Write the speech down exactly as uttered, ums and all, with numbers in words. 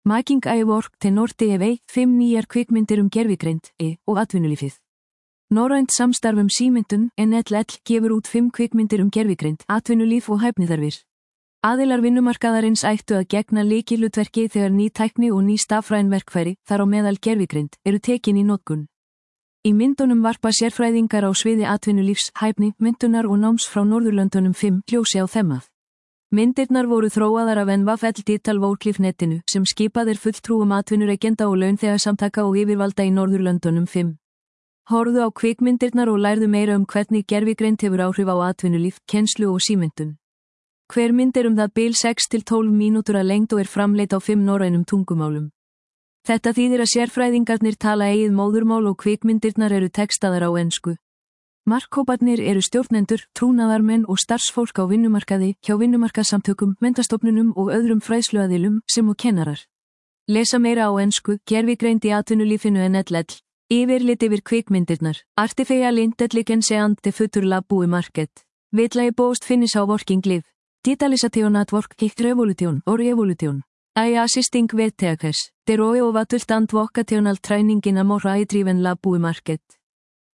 Making I work til Norti ef eitt fimm nýjar kvikmyndir um gervigreind e og atvinnulífið. Norrænt samstarf um símyndun N L L gefur út fimm kvikmyndir um gervigreind, atvinnulíf og hæfniþarfir. Aðilar vinnumarkaðarins ættu að gegna lykilhlutverki þegar ný tækni og ný stafræn verkfæri, þar á meðal gervigreind, eru tekin í notkun. Í myndunum varpa sérfræðingar á sviði atvinnulífs, hæfni, myndunar og náms frá Norðurlöndunum fimm ljósi á þemmað. Myndirnar voru þróaðar af N V F Digital Worklife netinu sem skipað er fulltrúum atvinnurekenda og launþegasamtaka og yfirvalda í Norðurlöndunum fimm. Horfðu á kvikmyndirnar og lærðu meira um hvernig gervigreind hefur áhrif á atvinnulíf, kennslu og símyndun. Hver mynd er um það bil sex til tólf mínútur að lengd og er framleidd á fimm norrænum tungumálum. Þetta þýðir að sérfræðingarnir tala eigið móðurmál og kvikmyndirnar eru textaðar á ensku. Markhóparnir eru stjórnendur, trúnaðarmenn og starfsfólk á vinnumarkaði, hjá vinnumarkaðssamtökum, menntastofnunum og öðrum fræðsluaðilum sem og kennarar. Lesa meira á ensku, gervigreind í atvinnulífinu N L L. Yfirlit yfir kvikmyndirnar. Artificial Intelligence and the Future Labúi Market. Vitlægi bóst finnis á working live. Digitalisation at work, hitt revolution or evolution. I assisting with techers. The roe of adult and vocational training in a more AI-driven labúi market.